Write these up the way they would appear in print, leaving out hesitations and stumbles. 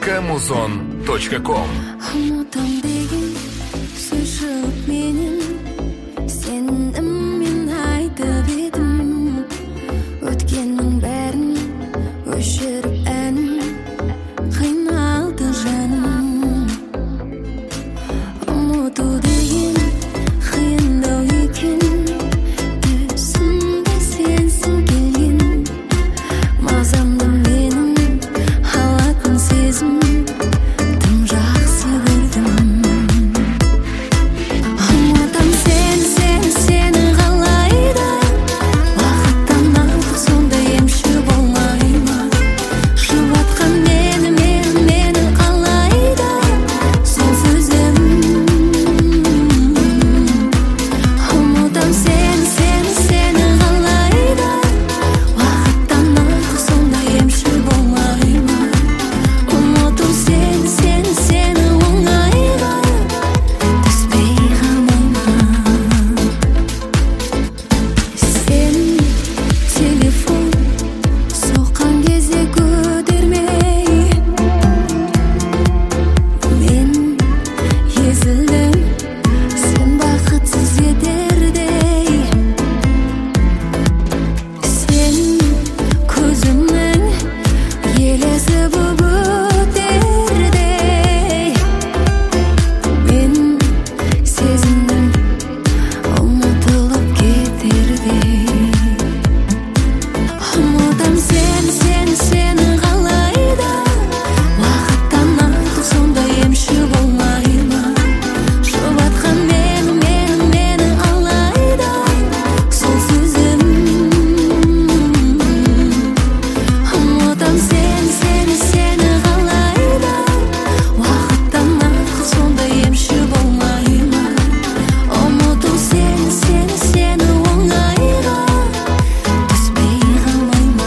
muzon.com. Ұмытам деген сөз шығып менен, сенім мен айтып едім. Өткеннің бәрін өшіріп әнім, қиналды жаным. Ұмыту деген қиындау екен, түсімде сенсің келген. Мазамды менің алатын сезім, тым жақсы көрдім. Ұмытам сені қалайда, уақыттан артық сондай емші болмай ма? Жұбатқан мені қалайда, сол сөзім. Ұмытам сені қалайда, уақыттан артық сондай емші болмай ма? Ұмыту сені оңайға түспей қалмай ма? Сен телефон соққан кезде көтермей, мен езілдім сен бақытсыз етердей. Сен көзімнің елесі болып өтердей. Мен сезіндім ұмытылып кетердей. Ұмытам сені қалайда, уақыттан артық сондай емші болмай ма? Жұбатқан мені алайда, сол сөзім. Ұмытам сені қалайда, уақыттан артық сондай емші болмай ма? Ұмыту сені оңайға түспей қалмай ма?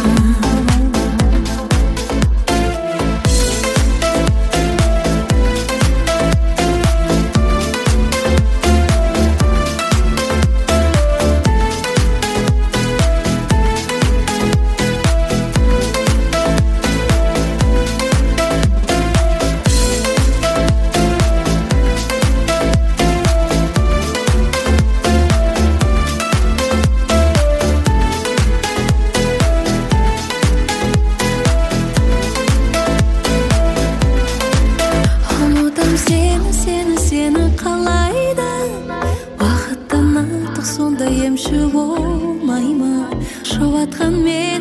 Ұмытам сені қалайда, уақыттан артық сондай емші болмай ма? Жұбатқан